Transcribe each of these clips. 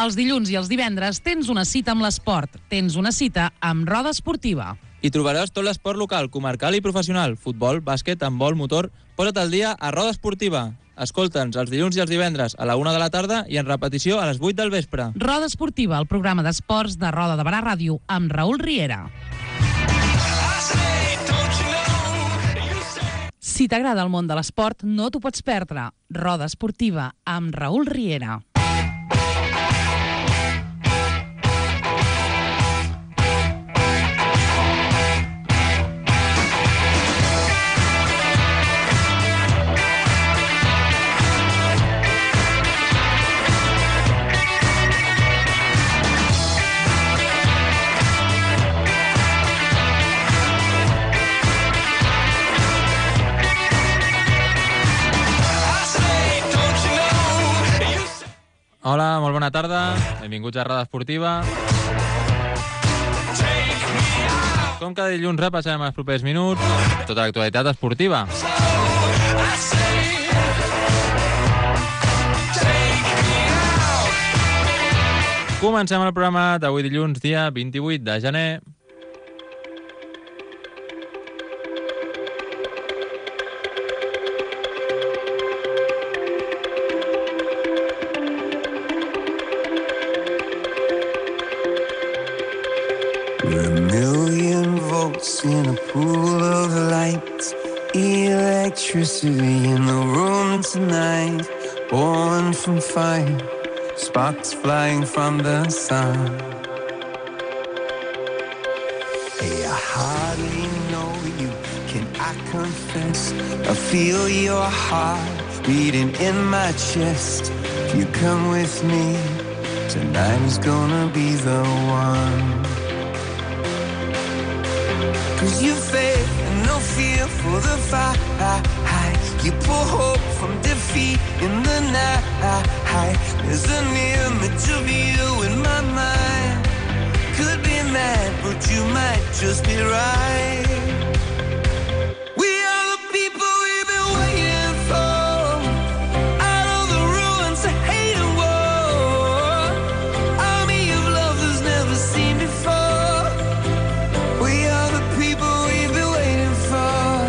Els dilluns i els divendres tens una cita amb l'esport. Tens una cita amb Roda Esportiva. Hi trobaràs tot l'esport local, comarcal i professional. Futbol, bàsquet, handbol, motor. Posa't al dia a Roda Esportiva. Escolta'ns els dilluns i els divendres a la 1 de la tarda i en repetició a les 8 del vespre. Roda Esportiva, el programa d'esports de Roda de Barà Ràdio, amb Raül Riera. Si t'agrada el món de l'esport, no t'ho pots perdre. Roda Esportiva, amb Raül Riera. Hola, molt bona tarda. Benvinguts a Roda Esportiva. Com cada dilluns repassem els propers minuts tota l'actualitat esportiva. Comencem el programa d'avui dilluns, dia 28 de gener. In a pool of light, electricity in the room tonight, born from fire, sparks flying from the sun. Hey, I hardly know you, can I confess? I feel your heart beating in my chest. If you come with me, tonight is gonna be the one. 'Cause you faith and no fear for the fight. You pull hope from defeat in the night. There's an image of you in my mind. Could be mad, but you might just be right. We are the people we've been waiting for. Out of the ruins of hate and war. Army of love that's never seen before. We are the people we've been waiting for.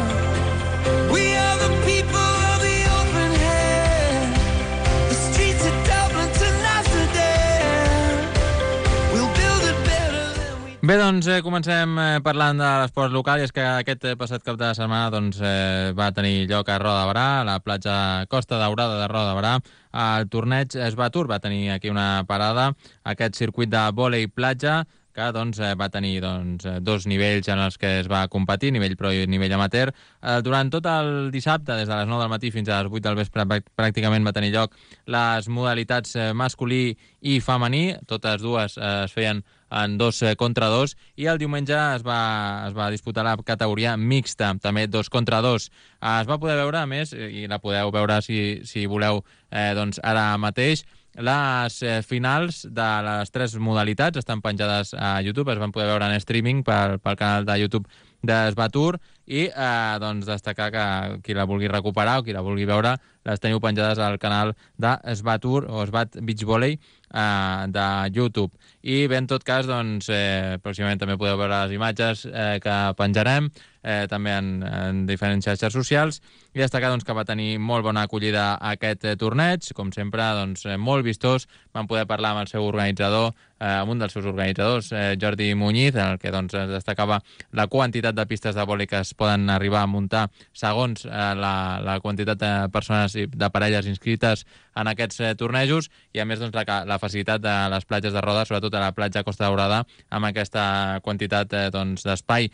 We are the people of the open hand. The streets of Dublin to Amsterdam. We'll build it better than we... Bé, doncs comencem parlant de l'esport local, i és que aquest passat cap de setmana va tenir lloc a Roda de Barà, a la platja Costa Daurada de Roda de Barà. El torneig Sbatur va tenir aquí una parada, aquest circuit de vòlei platja, que va tenir dos nivells en els que es va competir, nivell pro i nivell amateur. Durant tot el dissabte, des de les 9 del matí fins a les 8 del vespre, pràcticament va tenir lloc les modalitats masculí i femení. Totes dues es feien en 2 contra 2, i el diumenge es va disputar la categoria mixta, també 2 contra 2. Es va poder veure, a més, i la podeu veure si voleu ara mateix, les finals de les 3 modalitats estan penjades a YouTube, es van poder veure en streaming pel canal de YouTube de Sbatur, i destacar que qui la vulgui recuperar o qui la vulgui veure, les teniu penjades al canal de Sbatur o Sbat Beach Volley de YouTube. I bé, en tot cas, pròximament també podeu veure les imatges que penjarem, també en diferents xarxes socials, i destacar que va tenir molt bona acollida aquest torneig, com sempre, molt vistós. Vam poder parlar amb el seu organitzador, amb un dels seus organitzadors, Jordi Muñiz, en el que destacava la quantitat de pistes de vòlei que es poden arribar a muntar segons la quantitat de persones i de parelles inscrites en aquests tornejos, i a més la facilitat de les platges de Roda, sobretot a la platja Costa Daurada, amb aquesta quantitat d'espai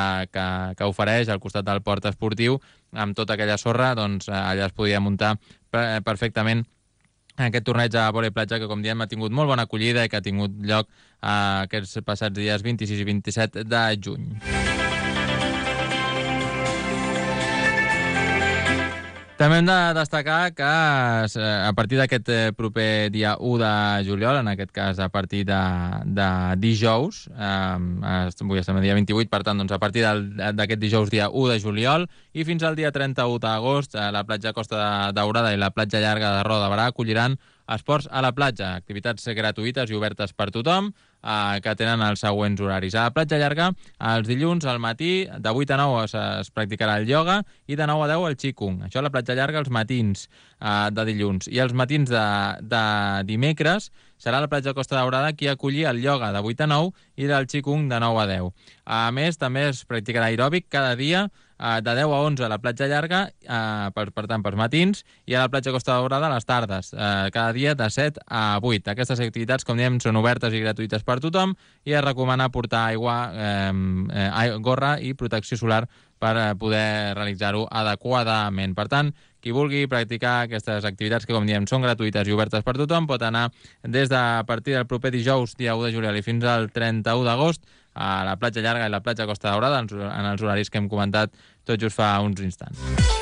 que ofereix al costat del port esportiu, amb tota aquella sorra, allà es podia muntar perfectament aquest torneig de vòlei platja, que, com diem, ha tingut molt bona acollida i que ha tingut lloc aquests passats dies 26 i 27 de juny. També hem de destacar que a partir d'aquest proper dia 1 de juliol, en aquest cas a partir de dijous, avui estem el dia 28, per tant, a partir d'aquest dijous dia 1 de juliol i fins al dia 31 d'agost, la platja Costa Daurada i la platja llarga de Roda de Barà acolliran esports a la platja, activitats gratuïtes i obertes per tothom, que tenen els següents horaris. A la platja llarga, els dilluns al matí, de 8 a 9 es practicarà el ioga i de 9 a 10 el qigong. Això a la platja llarga els matins de dilluns. I els matins de dimecres serà la platja Costa Daurada qui aculli el ioga de 8 a 9 i del qigong de 9 a 10. A més, també es practicarà aeròbic cada dia de 10 a 11 a la platja llarga, per tant, pels matins, i a la platja Costa Daurada a les tardes, cada dia de 7 a 8. Aquestes activitats, com diem, són obertes i gratuïtes per tothom i es recomana portar aigua, gorra i protecció solar per poder realitzar-ho adequadament. Per tant, qui vulgui practicar aquestes activitats que, com diem, són gratuïtes i obertes per tothom, pot anar des de a partir del proper dijous, dia 1 de juliol, i fins al 31 d'agost, a la platja llarga i la platja Costa Daurada, en els horaris que hem comentat tot just fa uns instants.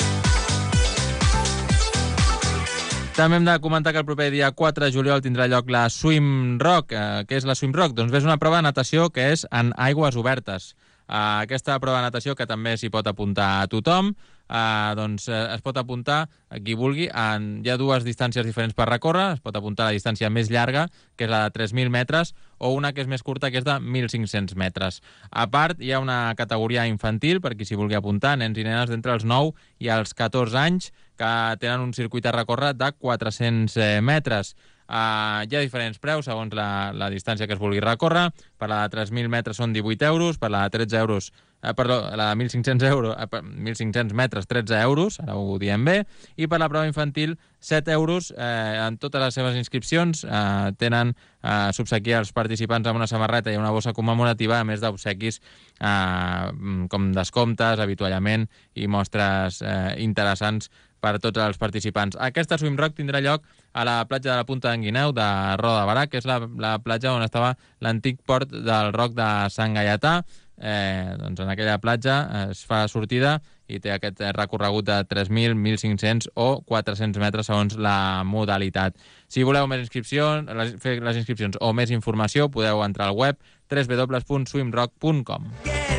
També hem de comentar que el proper dia 4 de juliol tindrà lloc la Swim Rock. Què és la Swim Rock? Doncs és una prova de natació que és en aigües obertes. Aquesta prova de natació, que també s'hi pot apuntar a tothom, doncs es pot apuntar qui vulgui. Hi ha dues distàncies diferents per recórrer. Es pot apuntar a la distància més llarga, que és la de 3.000 metres, o una que és més curta, que és de 1.500 metres. A part, hi ha una categoria infantil, per qui s'hi vulgui apuntar, nens i nenes d'entre els 9 i els 14 anys, que tenen un circuit a recórrer de 400 metres. Hi ha diferents preus segons la distància que es vulgui recórrer. Per la de 3.000 metres són 18 euros, per la de 13 euros, la de 1.500 metres, 13 euros, ara ho diem bé, i per la prova infantil 7 euros. En totes les seves inscripcions tenen s'obsequia als participants amb una samarreta i una bossa commemorativa, a més d'obsequis com descomptes, avituallament i mostres interessants per tots els participants. Aquesta Swim Rock tindrà lloc a la platja de la Punta d'en Guineu de Roda de Barà, que és la platja on estava l'antic port del Roc de Sant Gaietà. Doncs en aquella platja es fa sortida i té aquest recorregut de 3.000, 1.500 o 400 metres segons la modalitat. Si voleu més inscripcions, fer les inscripcions o més informació, podeu entrar al web www.swimrock.com.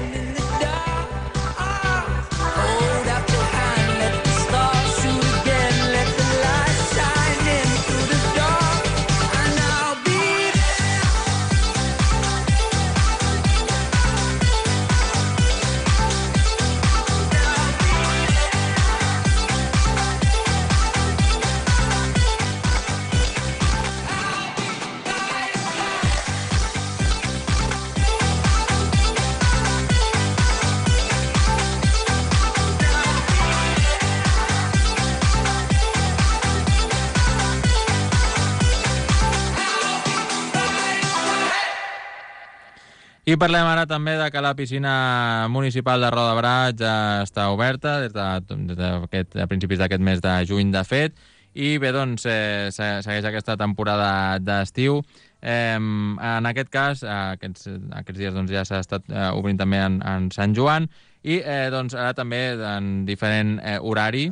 I parlem ara també de que la piscina municipal de Roda de Barà ja està oberta des de principis d'aquest mes de juny, de fet, i bé, doncs, segueix aquesta temporada d'estiu. En aquest cas, aquests dies doncs, ja s'ha estat obrint també en Sant Joan, i doncs, ara també en diferent horari.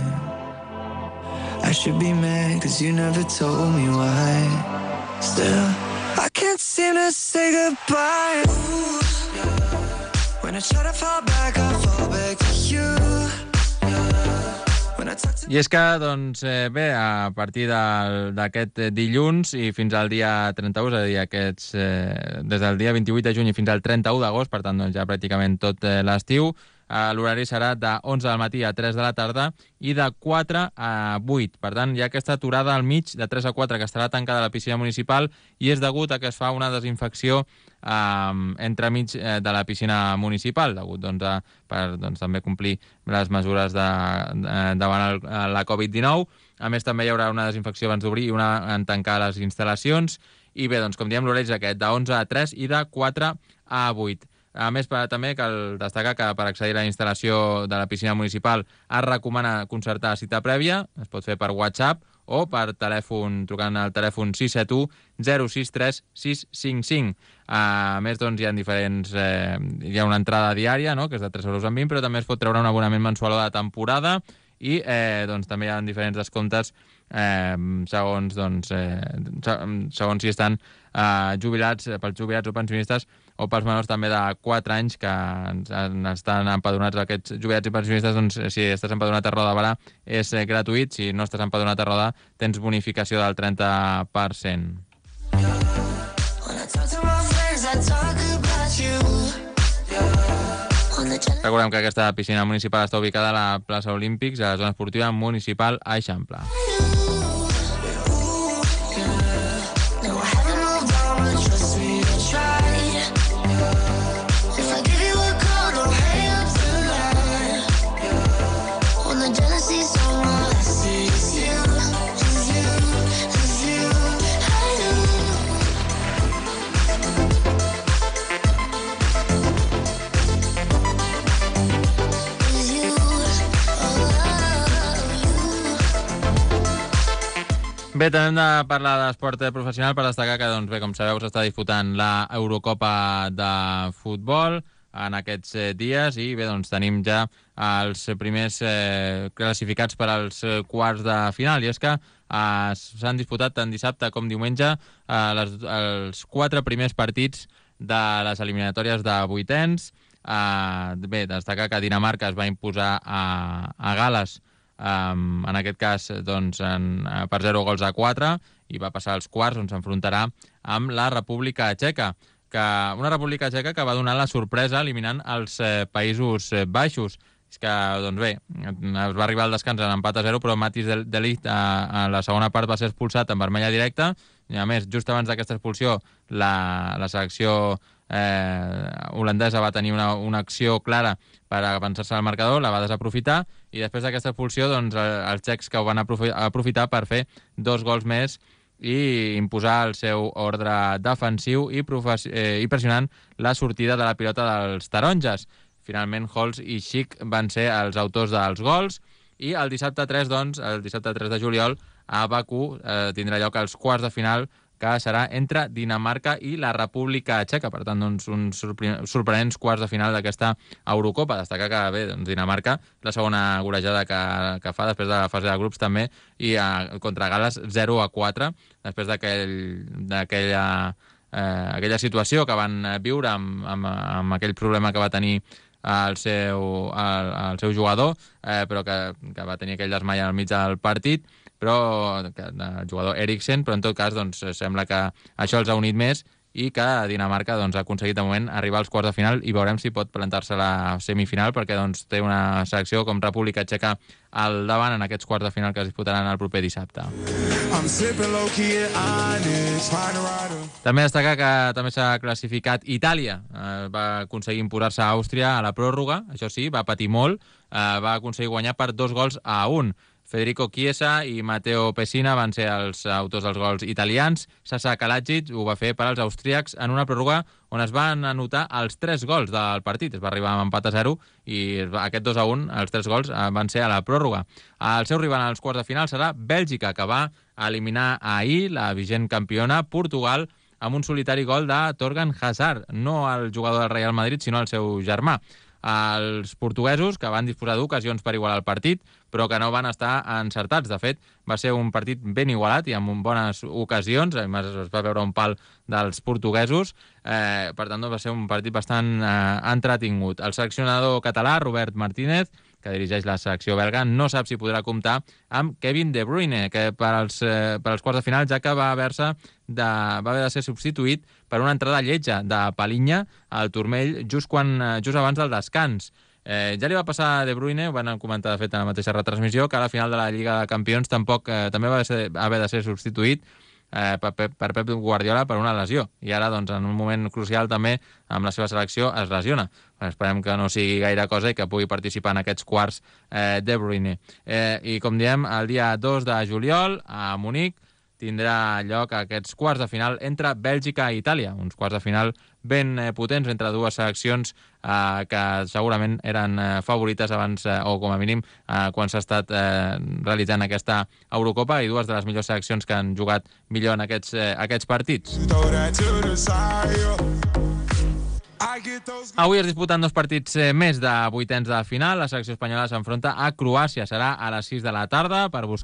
I should be mad 'cause you never told me why. Still I can't seem to say goodbye. When I try to fall back, I fall back to you. I és que, doncs, bé, a partir d'aquest dilluns i fins al dia 31, és a dir, des del dia 28 de juny fins al 31 d'agost, per tant, doncs, ja pràcticament tot l'estiu, l'horari serà de 11 del matí a 3 de la tarda i de 4 a 8. Per tant, hi ha aquesta aturada al mig de 3 a 4 que estarà tancada a la piscina municipal i és degut a que es fa una desinfecció entremig de la piscina municipal, degut per també complir les mesures davant la Covid-19. A més, també hi haurà una desinfecció abans d'obrir i una en tancar les instal·lacions. I bé, doncs, com diem, l'horari és aquest, de 11 a 3 i de 4 a 8. A més, també cal destacar que per accedir a la instal·lació de la piscina municipal es recomana concertar cita prèvia, es pot fer per WhatsApp o per telèfon, trucant al telèfon 671 063 655. A més, doncs, hi ha una entrada diària, no?, que és de 3,20 €, però també es pot treure un abonament mensual de temporada i doncs, també hi ha diferents descomptes segons si estan jubilats, pels jubilats o pensionistes o pels menors també de 4 anys que estan empadronats aquests jubilats i pensionistes, doncs si estàs empadronat a Roda de Berà és gratuït, si no estàs empadronat a Roda tens bonificació del 30%. Recordem que aquesta piscina municipal està ubicada a la plaça Olímpics, a la zona esportiva municipal a Eixample. Bé, també hem de parlar d'esport professional per destacar que, doncs bé, com sabeu, s'està disputant la Eurocopa de futbol en aquests dies i bé, doncs tenim ja els primers classificats per als quarts de final, i és que s'han disputat tant dissabte com diumenge els 4 primers partits de les eliminatòries de vuitens. Bé, destacar que Dinamarca es va imposar a Gal·les, en aquest cas doncs, per 0-4, i va passar als quarts, on s'enfrontarà amb la República Txeca, una República Txeca que va donar la sorpresa eliminant els Països Baixos. És que, doncs bé, es va arribar al descans en empat a 0, però Matthijs de Ligt a la segona part va ser expulsat en vermella directa, i a més, just abans d'aquesta expulsió, la selecció holandesa va tenir una acció clara per avançar-se al marcador, la va desaprofitar, i després d'aquesta expulsió, doncs, els txecs que ho van aprofitar per fer 2 gols més i imposar el seu ordre defensiu i pressionant la sortida de la pilota dels taronges. Finalment, Holz i Schick van ser els autors dels gols, i el dissabte 3, doncs, el dissabte 3 de juliol, a Bakú tindrà lloc els quarts de final, que serà entre Dinamarca i la República Txeca. Per tant, doncs, uns sorprenents quarts de final d'aquesta Eurocopa. Destacar que, bé, doncs, Dinamarca, la segona golejada que fa després de la fase de grups també, i contra Gal·les 0-4, després d'aquella situació que van viure amb aquell problema que va tenir el seu jugador, però que va tenir aquell desmai al mig del partit, però el jugador Eriksen, però en tot cas doncs, sembla que això els ha unit més i que Dinamarca doncs, ha aconseguit de moment arribar als quarts de final, i veurem si pot plantar-se a la semifinal, perquè doncs, té una selecció com República Txeca al davant en aquests quarts de final que es disputaran el proper dissabte. També destacar que també s'ha classificat Itàlia. Va aconseguir imposar-se a Àustria a la pròrroga, això sí, va patir molt, va aconseguir guanyar per 2-1. Federico Chiesa i Matteo Pessina van ser els autors dels gols italians. Sasa Kalajic ho va fer per als austríacs en una pròrroga on es van anotar els 3 gols del partit. Es va arribar amb empat a 0 i aquest 2-1, els 3 gols, van ser a la pròrroga. El seu rival als quarts de final serà Bèlgica, que va eliminar ahir la vigent campiona Portugal amb un solitari gol de Torgan Hazard, no el jugador del Real Madrid, sinó el seu germà. Els portuguesos, que van disposar d'ocasions per igualar el partit, però que no van estar encertats. De fet, va ser un partit ben igualat i amb bones ocasions. A més, es va veure un pal dels portuguesos. Per tant, va ser un partit bastant entretingut. El seleccionador català, Robert Martínez, que dirigeix la selecció belga, no sap si podrà comptar amb Kevin De Bruyne, que per als quarts de final, ja que va haver de ser substituït per una entrada lletja de Palinya al turmell just abans del descans. Ja li va passar a De Bruyne, ho van comentar de fet en la mateixa retransmissió, que a la final de la Lliga de Campions també va haver de ser substituït per Pep Guardiola per una lesió, i ara doncs, en un moment crucial també amb la seva selecció es lesiona. Esperem que no sigui gaire cosa i que pugui participar en aquests quarts De Bruyne. I com diem, el dia 2 de juliol a Munic tindrà lloc aquests quarts de final entre Bèlgica i Itàlia, uns quarts de final ben potents entre dues seleccions que segurament eren favorites abans, o com a mínim quan s'ha estat realitzant aquesta Eurocopa, i dues de les millors seleccions que han jugat millor en aquests partits. Avui es disputen 2 partits més de vuitens de final. La selecció espanyola s'enfronta a Croàcia. Serà a les 6 de la tarda per buscar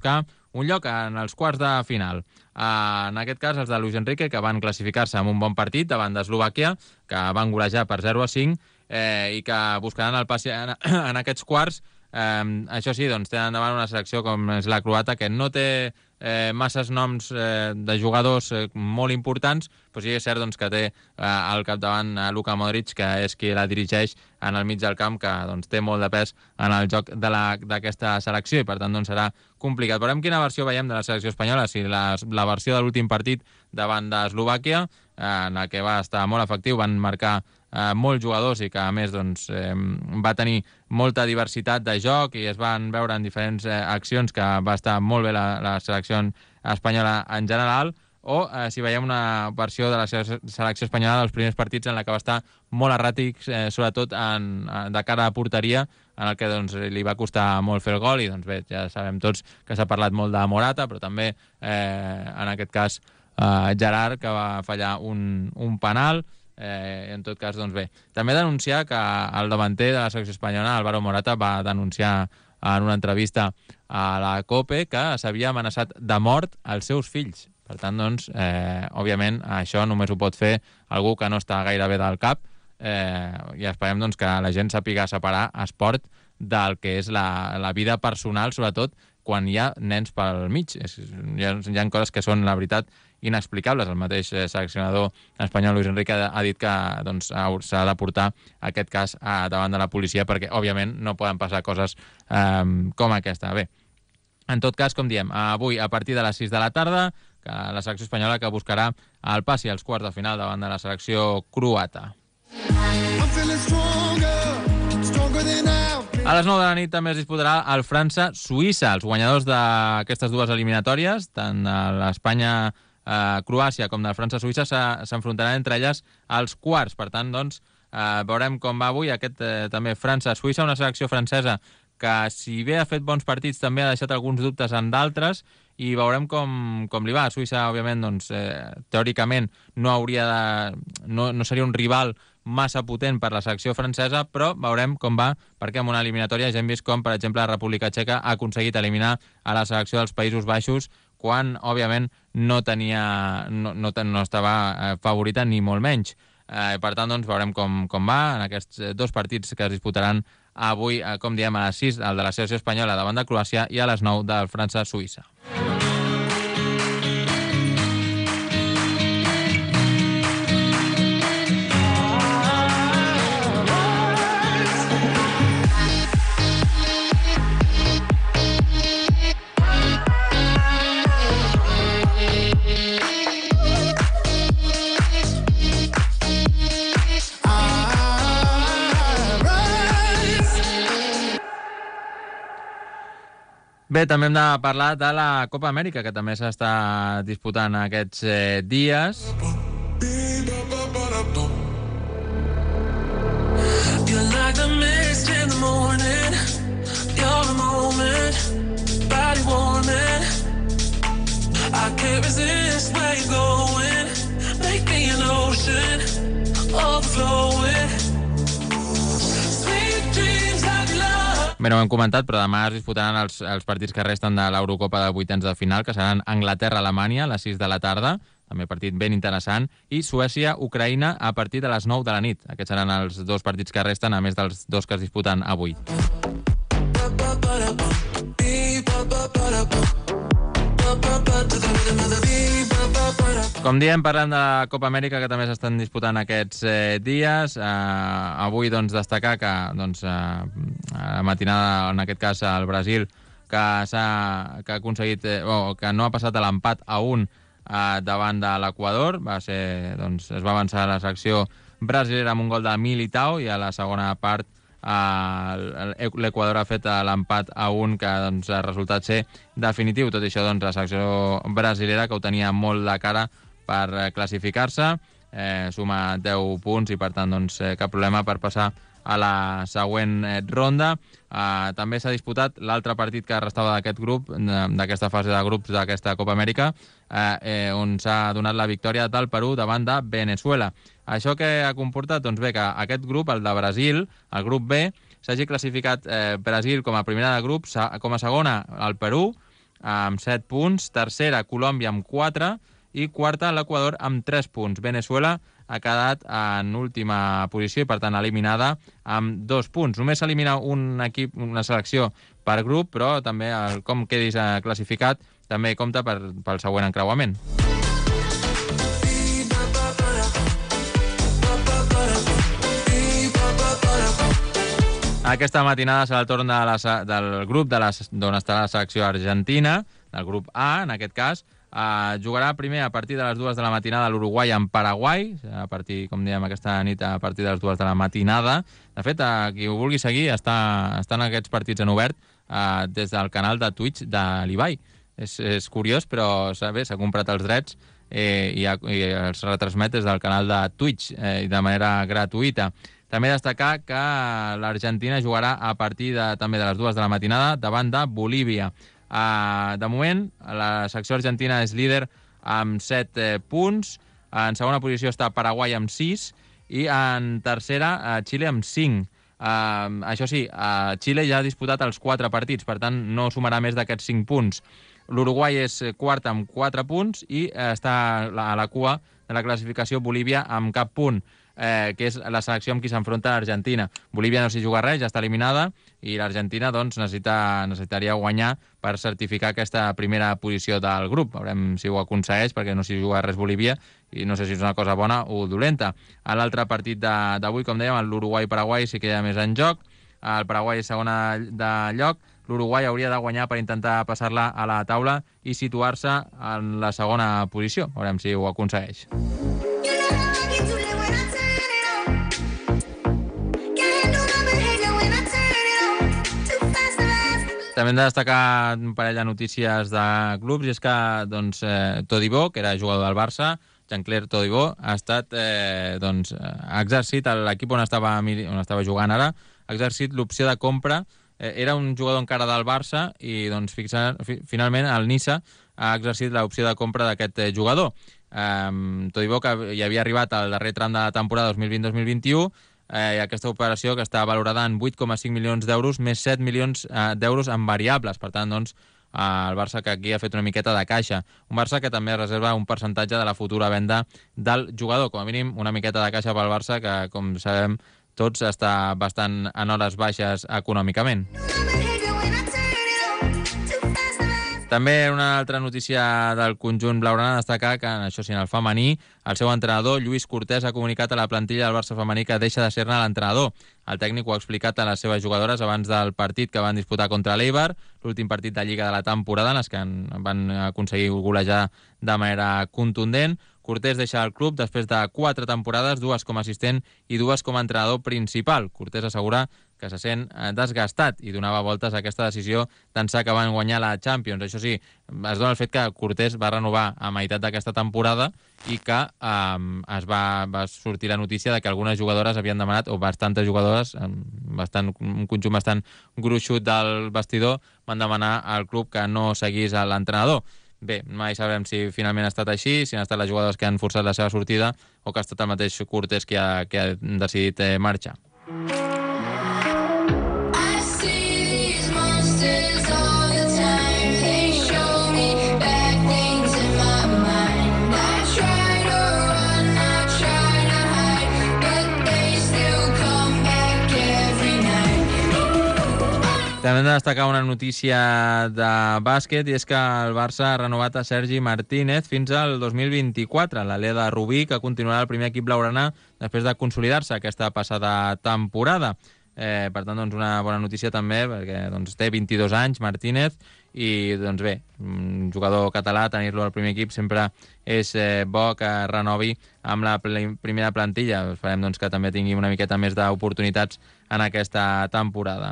un lloc en els quarts de final. En aquest cas, els de Luis Enrique, que van classificar-se amb un bon partit davant d'Eslovàquia, que van golejar per 0-5, i que buscaran el pas en aquests quarts. Això sí, doncs, tenen davant una selecció com és la croata, que no té masses noms de jugadors molt importants, però sí que és cert doncs, que té al capdavant Luka Modric, que és qui la dirigeix en el mig del camp, que doncs, té molt de pes en el joc d'aquesta selecció i per tant doncs, serà complicat. Veurem quina versió veiem de la selecció espanyola, si la versió de l'últim partit davant d'Eslovàquia, en la que va estar molt efectiu, van marcar molts jugadors i que a més doncs, va tenir molta diversitat de joc i es van veure en diferents accions que va estar molt bé la selecció espanyola en general, o si veiem una versió de la selecció espanyola dels primers partits en la que va estar molt erràtic, sobretot de cara a porteria, en el que doncs, li va costar molt fer el gol i doncs, bé, ja sabem tots que s'ha parlat molt de Morata, però també en aquest cas Gerard, que va fallar un penal. En tot cas, doncs bé. També denunciar que el davanter de la selecció espanyola, Álvaro Morata, va denunciar en una entrevista a la COPE que s'havia amenaçat de mort als seus fills. Per tant, doncs, òbviament, això només ho pot fer algú que no està gaire bé del cap i esperem doncs, que la gent sàpiga separar esport del que és la vida personal, sobretot quan hi ha nens pel mig. Hi ha coses que són, la veritat, inexplicables. El mateix seleccionador espanyol Luis Enrique ha dit que doncs, s'ha de portar aquest cas davant de la policia perquè, òbviament, no poden passar coses com aquesta. Bé, en tot cas, com diem, avui a partir de les 6 de la tarda, que la selecció espanyola que buscarà el passi als quarts de final davant de la selecció croata. A les 9 de la nit també es disputarà el França-Suïssa. Els guanyadors d'aquestes dues eliminatòries, tant l'Espanya Croàcia com del França-Suïssa, s'enfrontaran entre elles als quarts. Per tant, doncs, veurem com va avui aquest també França-Suïssa, una selecció francesa que, si bé ha fet bons partits, també ha deixat alguns dubtes en d'altres, i veurem com li va. Suïssa, òbviament, doncs, teòricament no seria un rival massa potent per la selecció francesa, però veurem com va, perquè en una eliminatòria ja hem vist com, per exemple, la República Txeca ha aconseguit eliminar a la selecció dels Països Baixos quan, òbviament, no estava favorita ni molt menys. Per tant, doncs, veurem com va en aquests dos partits que es disputaran avui, com diem, a les 6, el de la selecció espanyola davant de Croàcia i a les 9 del França-Suïssa. Bé, també hem de parlar de la Copa Amèrica, que també s'està disputant aquests dies. Bé, no ho hem comentat, però demà es disputaran els partits que resten de l'Eurocopa de vuitens de final, que seran Anglaterra-Alemanya a les 6 de la tarda, també partit ben interessant, i Suècia-Ucraïna a partir de les 9 de la nit. Aquests seran els dos partits que resten, a més dels dos que es disputen avui. Com diem, parlant de la Copa Amèrica, que també s'estan disputant aquests dies. Avui, doncs, destacar que a la matinada, en aquest cas, el Brasil, que ha aconseguit, que no ha passat a l'empat a 1 davant de l'Equador. Es va avançar la selecció brasilera amb un gol de Militao, i a la segona part l'Equador ha fet l'empat a 1, que doncs, ha resultat ser definitiu. Tot això, doncs, la selecció brasilera, que ho tenia molt de cara per classificar-se, suma 10 punts i, per tant, doncs, cap problema per passar a la següent ronda. També s'ha disputat l'altre partit que restava d'aquest grup, d'aquesta fase de grups d'aquesta Copa Amèrica, on s'ha donat la victòria del Perú davant de Venezuela. Això que ha comportat? Doncs bé, que aquest grup, el de Brasil, el grup B, s'hagi classificat Brasil com a primera de grup, com a segona el Perú, amb 7 punts, tercera Colòmbia amb 4 i quarta l'Equador amb 3 punts. Venezuela ha quedat en última posició i, per tant, eliminada amb 2 punts. Només s'elimina un equip, una selecció per grup, però també com quedis classificat també compta pel següent encreuament. Aquesta matinada serà el torn del grup d'on estarà la selecció argentina, del grup A, en aquest cas. Jugarà primer a partir de les 2 de la matinada l'Uruguai amb Paraguai, a partir, com diem, aquesta nit a partir de les 2 de la matinada. De fet, qui ho vulgui seguir estan aquests partits en obert des del canal de Twitch de l'Ibai. És curiós, però s'ha comprat els drets i els retransmet des del canal de Twitch de manera gratuïta. També destacar que l'Argentina jugarà a partir també de les 2 de la matinada davant de Bolívia. De moment, la secció argentina és líder amb 7 punts. En segona posició està Paraguai amb 6 i en tercera Xile amb 5. Això sí, Xile ja ha disputat els 4 partits, per tant no sumarà més d'aquests 5 punts. L'Uruguai és quart amb 4 punts i està a la cua de la classificació Bolívia amb cap punt, que és la selecció amb qui s'enfronta l'Argentina. Bolívia no s'hi juga res, ja està eliminada, i l'Argentina doncs, necessitaria guanyar per certificar aquesta primera posició del grup. Veurem si ho aconsegueix, perquè no s'hi juga res Bolívia, i no sé si és una cosa bona o dolenta. A l'altre partit d'avui, com dèiem, l'Uruguai-Paraguai sí que hi ha més en joc. El Paraguai és segona de lloc. L'Uruguai hauria de guanyar per intentar passar-la a la taula i situar-se en la segona posició. Veurem si ho aconsegueix. També hem de destacar un parell de notícies de clubs, i és que Todibo, que era jugador del Barça, Jean-Claire Todibo, ha exercit l'equip on estava jugant ara, ha exercit l'opció de compra. Era un jugador encara del Barça i finalment el Niça ha exercit l'opció de compra d'aquest jugador. Todibo, que hi havia arribat al darrer tram de la temporada 2020-2021, i aquesta operació que està valorada en 8,5 milions d'euros més 7 milions d'euros en variables. Per tant, doncs, el Barça que aquí ha fet una miqueta de caixa. Un Barça que també reserva un percentatge de la futura venda del jugador. Com a mínim, una miqueta de caixa pel Barça que, com sabem tots, està bastant en hores baixes econòmicament. També una altra notícia del conjunt blaugrana, destacar que, això sí, en el femení, el seu entrenador, Lluís Cortés, ha comunicat a la plantilla del Barça femení que deixa de ser-ne l'entrenador. El tècnic ho ha explicat a les seves jugadores abans del partit que van disputar contra l'Eibar, l'últim partit de Lliga de la temporada, en els que van aconseguir golejar de manera contundent. Cortés deixa el club després de 4 temporades, 2 com a assistent i 2 com a entrenador principal. Cortés assegura que se sent desgastat i donava voltes a aquesta decisió d'ençà que van guanyar la Champions. Això sí, es dona el fet que Cortés va renovar a meitat d'aquesta temporada i que va sortir la notícia de que algunes jugadores havien demanat, o bastantes jugadores, un conjunt bastant gruixut del vestidor, van demanar al club que no seguís l'entrenador. Bé, mai sabrem si finalment ha estat així, si han estat les jugadores que han forçat la seva sortida o que ha estat el mateix Cortés que ha decidit marxar. També hem de destacar una notícia de bàsquet, i és que el Barça ha renovat a Sergi Martínez fins al 2024. L'Aleda Rubí, que continuarà el primer equip blaugrana després de consolidar-se aquesta passada temporada. Per tant, doncs, una bona notícia també, perquè té 22 anys, Martínez, i doncs bé, un jugador català, tenir-lo al primer equip sempre és bo que renovi amb la primera plantilla. Esperem doncs, que també tingui una miqueta més d'oportunitats en aquesta temporada.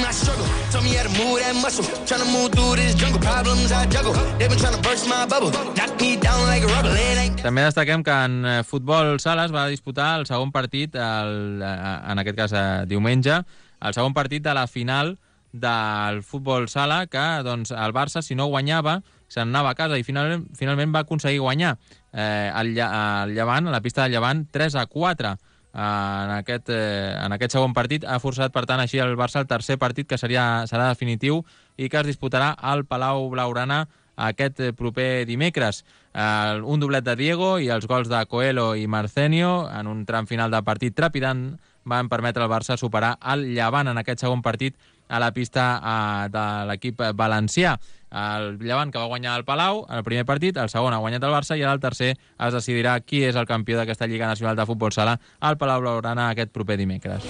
També destaquem que en futbol sala es va disputar el segon partit, en aquest cas diumenge, el segon partit de la final del futbol sala, que doncs, el Barça, si no guanyava, se'n anava a casa, i finalment va aconseguir guanyar el Llevant, a la pista del Llevant, 3-4. En aquest segon partit ha forçat, per tant, així el Barça el tercer partit, que serà definitiu, i que es disputarà al Palau Blaugrana aquest proper dimecres. Un doblet de Diego i els gols de Coelho i Marcenio en un tram final de partit trepidant van permetre al Barça superar el Llevant en aquest segon partit a la pista de l'equip valencià. El Llevant, que va guanyar el Palau en el primer partit, el segon ha guanyat el Barça i el tercer es decidirà qui és el campió d'aquesta Lliga Nacional de Futbol Sala al Palau Blaugrana aquest proper dimecres.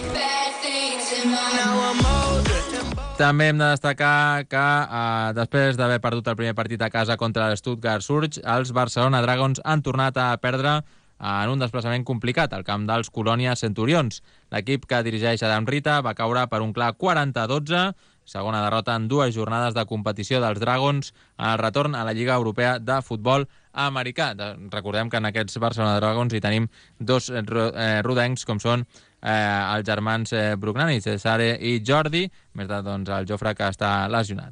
També hem de destacar que després d'haver perdut el primer partit a casa contra el Stuttgart Surge, els Barcelona Dragons han tornat a perdre en un desplaçament complicat al camp dels Colònia Centurions. L'equip que dirigeix Adam Rita va caure per un clar 40-12, segona derrota en 2 jornades de competició dels Dragons en el retorn a la Lliga Europea de Futbol Americà. Recordem que en aquests Barcelona Dragons hi tenim 2 rodencs, com són els germans Brugnani, Cesare i Jordi, més de el Jofre, que està lesionat.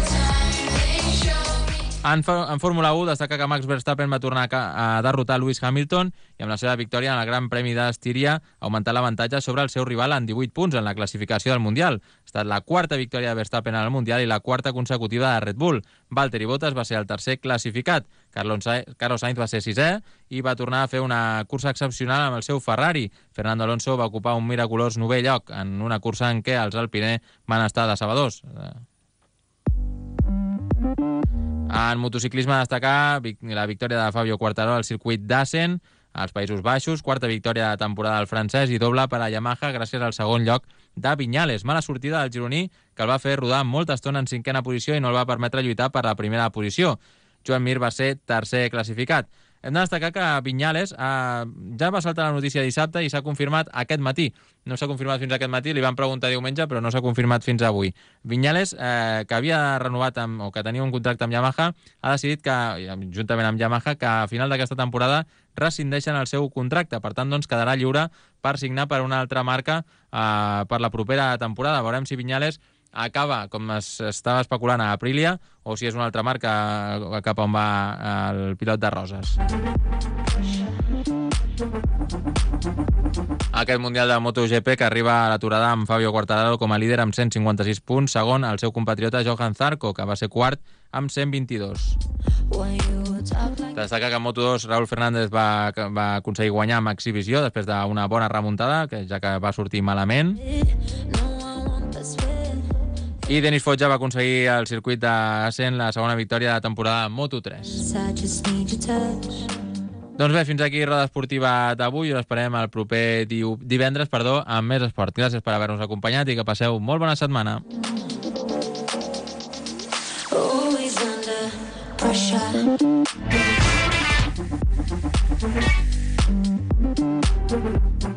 En Fórmula 1 destaca que Max Verstappen va tornar a derrotar Lewis Hamilton i amb la seva victòria en el Gran Premi d'Estíria ha augmentat l'avantatge sobre el seu rival en 18 punts en la classificació del Mundial. Ha estat la quarta victòria de Verstappen en el Mundial i la quarta consecutiva de Red Bull. Valtteri Bottas va ser el tercer classificat. Carlos Sainz va ser sisè i va tornar a fer una cursa excepcional amb el seu Ferrari. Fernando Alonso va ocupar un miraculós 9è lloc en una cursa en què els alpiners van estar decebedors. En motociclisme destacar la victòria de Fabio Quartararo al circuit d'Assen als Països Baixos, quarta victòria de temporada del francès i doble per a Yamaha gràcies al segon lloc de Viñales. Mala sortida del gironí que el va fer rodar molta estona en 5a posició i no el va permetre lluitar per la primera posició. Joan Mir va ser tercer classificat. Hem de destacar que Viñales ja va saltar la notícia dissabte i s'ha confirmat aquest matí. No s'ha confirmat fins aquest matí, li van preguntar diumenge, però no s'ha confirmat fins avui. Viñales, que havia renovat o que tenia un contracte amb Yamaha, ha decidit que, juntament amb Yamaha, que a final d'aquesta temporada rescindeixen el seu contracte. Per tant, doncs, quedarà lliure per signar per una altra marca per la propera temporada. Veurem si Viñales acaba, com estava especulant, a Aprilia, o si és una altra marca cap on va el pilot de Roses. Aquest Mundial de MotoGP que arriba a l'aturada amb Fabio Quartararo com a líder amb 156 punts, segon el seu compatriota Johan Zarco, que va ser quart amb 122. Destaca que en Moto2 Raúl Fernández va aconseguir guanyar amb exhibició després d'una bona remuntada, ja que va sortir malament. I Denis Foggia va aconseguir el circuit d'Assen la segona victòria de la temporada en Moto3. Doncs bé, fins aquí Roda Esportiva d'avui. Us esperem el proper divendres amb més esport. Gràcies per haver-nos acompanyat i que passeu molt bona setmana. Always under pressure.